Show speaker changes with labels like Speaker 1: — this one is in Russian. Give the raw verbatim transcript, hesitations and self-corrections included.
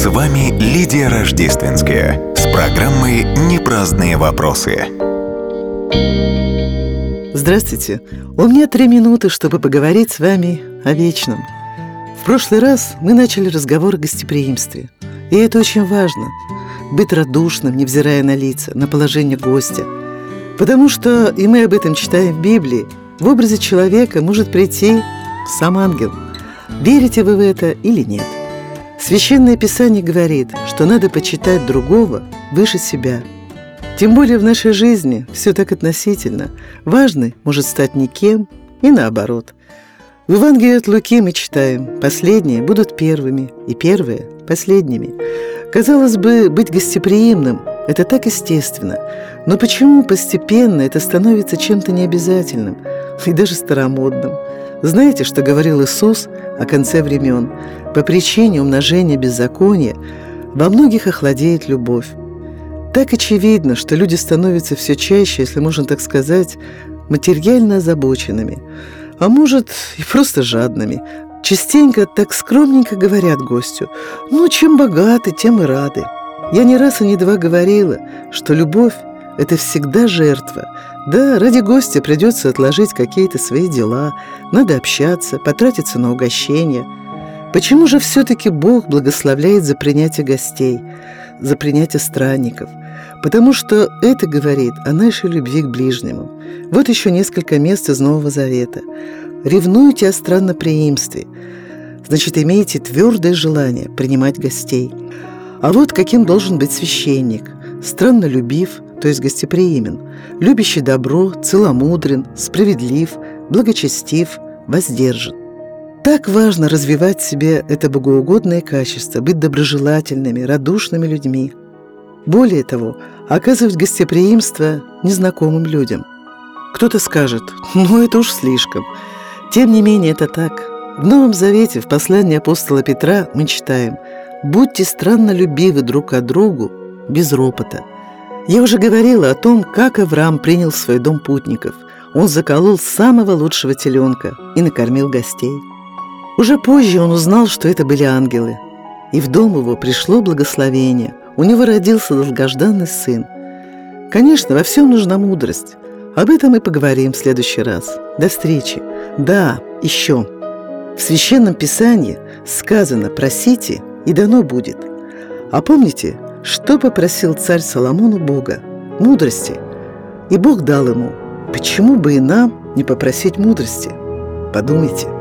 Speaker 1: вами Лидия Рождественская с программой «Непраздные вопросы».
Speaker 2: Здравствуйте! У меня три минуты, чтобы поговорить с вами о вечном. В прошлый раз мы начали разговор о гостеприимстве. И это очень важно – быть радушным, невзирая на лица, на положение гостя. Потому что, и мы об этом читаем в Библии, в образе человека может прийти сам ангел. Верите вы в это или нет? Священное Писание говорит, что надо почитать другого выше себя. Тем более в нашей жизни все так относительно. Важный может стать никем и наоборот. В Евангелии от Луки мы читаем: «Последние будут первыми, и первые – последними». Казалось бы, быть гостеприимным – это так естественно. Но почему постепенно это становится чем-то необязательным и даже старомодным? Знаете, что говорил Иисус о конце времен? По причине умножения беззакония во многих охладеет любовь. Так очевидно, что люди становятся все чаще, если можно так сказать, материально озабоченными, а может и просто жадными. Частенько так скромненько говорят гостю: «Ну, чем богаты, тем и рады». Я не раз и не два говорила, что любовь – это всегда жертва. Да, ради гостя придется отложить какие-то свои дела, надо общаться, потратиться на угощение. Почему же все-таки Бог благословляет за принятие гостей, за принятие странников? Потому что это говорит о нашей любви к ближнему. Вот еще несколько мест из Нового Завета. «Ревнуйте о странноприимстве». Значит, имейте твердое желание принимать гостей. А вот каким должен быть священник: страннолюбив, то есть гостеприимен, любящий добро, целомудрен, справедлив, благочестив, воздержан. Так важно развивать в себе это богоугодное качество, быть доброжелательными, радушными людьми. Более того, оказывать гостеприимство незнакомым людям. Кто-то скажет: ну это уж слишком. Тем не менее, это так. В Новом Завете, в послании апостола Петра, мы читаем: «Будьте страннолюбивы друг к другу без ропота». Я уже говорила о том, как Авраам принял в свой дом путников. Он заколол самого лучшего теленка и накормил гостей. Уже позже он узнал, что это были ангелы. И в дом его пришло благословение. У него родился долгожданный сын. Конечно, во всем нужна мудрость. Об этом мы поговорим в следующий раз. До встречи. Да, еще. В Священном Писании сказано: «Просите, и дано будет». А помните, что попросил царь Соломон у Бога? Мудрости. И Бог дал ему. Почему бы и нам не попросить мудрости? Подумайте.